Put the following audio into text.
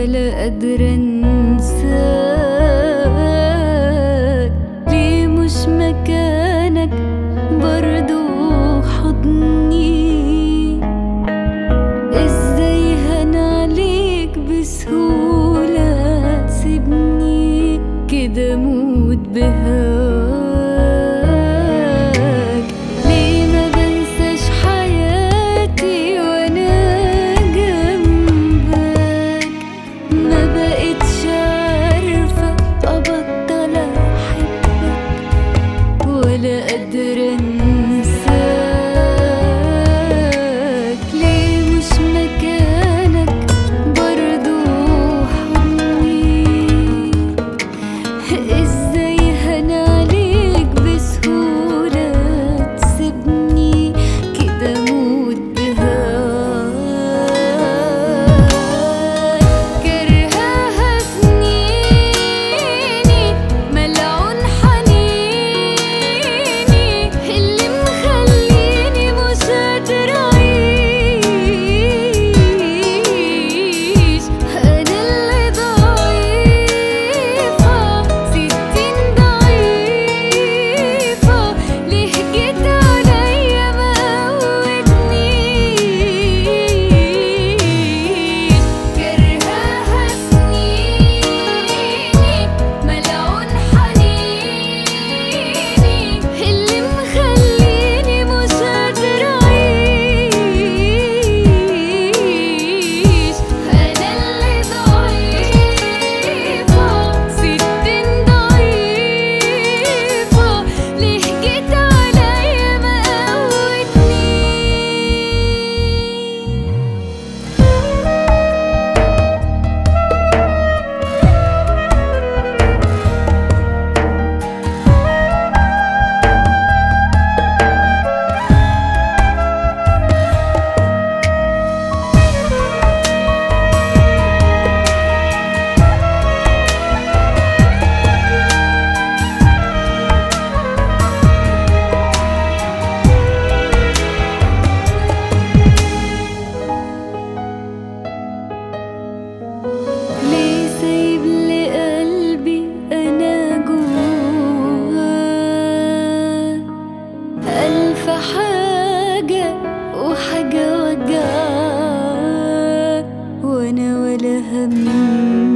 ولا قادرة انساك. ليه مش مكانك برضو حضني؟ ازاي هان عليك بسهولة تسيبني كده موت بهواك؟ ليه ما بنساش حياتي وانا جنبك؟ ما بقتش عارفة ابطل احبك ولا قادرة انساك. ليه مش مكانك برضو حضني؟ ازاي هان عليك بسهولة تسيبني كده موت بهواك؟ كرهاها سنيني ملعون حنيني اللي مخليني مش قادرة أعيش. أنا اللي ضعيفة 60 ضعيفة، ليه جيت عليا ما قوتنيش؟ كرهاها سنيني ملعون حنيني اللي مخليني مش قادرة أعيش. أنا اللي ضعيفة 60 ضعيفة، ليه جيت عليا ما ليه سايب لي قلبي أنا جواه ألف حاجة وحاجة وجعاه، وأنا ولا هم